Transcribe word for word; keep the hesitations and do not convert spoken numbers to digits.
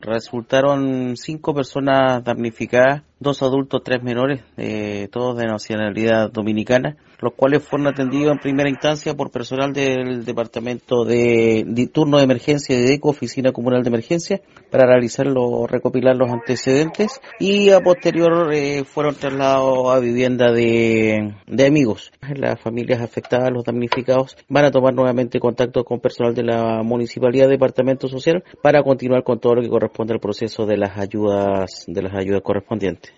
Resultaron cinco personas damnificadas, dos adultos, tres menores, eh, todos de nacionalidad dominicana, los cuales fueron atendidos en primera instancia por personal del Departamento de, de Turno de Emergencia de DECO, Oficina Comunal de Emergencia, para realizar los, recopilar los antecedentes, y a posterior eh, fueron trasladados a vivienda de, de amigos. Las familias afectadas, los damnificados, van a tomar nuevamente contacto con personal de la Municipalidad, Departamento Social, para continuar con todo lo que corresponde al proceso de las ayudas, de las ayudas correspondientes.